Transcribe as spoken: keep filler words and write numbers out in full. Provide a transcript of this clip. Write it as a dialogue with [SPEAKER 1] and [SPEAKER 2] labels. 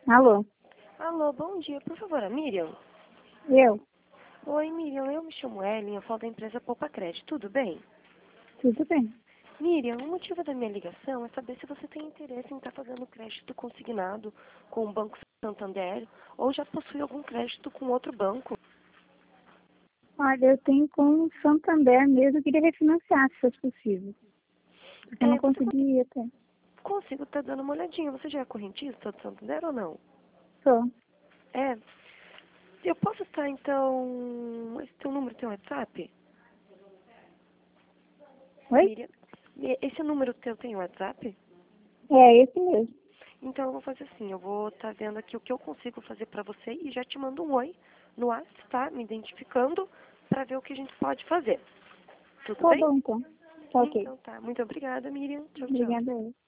[SPEAKER 1] Alô?
[SPEAKER 2] Alô, bom dia. Por favor, a Miriam?
[SPEAKER 1] Eu?
[SPEAKER 2] Oi, Miriam. Eu me chamo Ellen, eu falo da empresa Poupa Crédito. Tudo bem?
[SPEAKER 1] Tudo bem.
[SPEAKER 2] Miriam, o motivo da minha ligação é saber se você tem interesse em estar fazendo crédito consignado com o Banco Santander ou já possui algum crédito com outro banco.
[SPEAKER 1] Olha, eu tenho com o Santander mesmo, eu queria refinanciar, se fosse possível. Porque eu não
[SPEAKER 2] É, você pode...
[SPEAKER 1] consegui até.
[SPEAKER 2] Consigo estar dando uma olhadinha. Você já é correntista do Santander ou não?
[SPEAKER 1] Sou.
[SPEAKER 2] É. Eu posso estar, então... Esse teu número tem WhatsApp?
[SPEAKER 1] Oi?
[SPEAKER 2] Miriam? E- Esse número teu tem WhatsApp?
[SPEAKER 1] É, esse mesmo.
[SPEAKER 2] Então eu vou fazer assim, eu vou estar vendo aqui o que eu consigo fazer para você e já te mando um oi no WhatsApp, tá? Me identificando para ver o que a gente pode fazer. Tudo
[SPEAKER 1] Tá
[SPEAKER 2] bem?
[SPEAKER 1] bom, então. Tá ok.
[SPEAKER 2] Então tá. Muito obrigada, Miriam. Tchau, tchau.
[SPEAKER 1] Obrigada.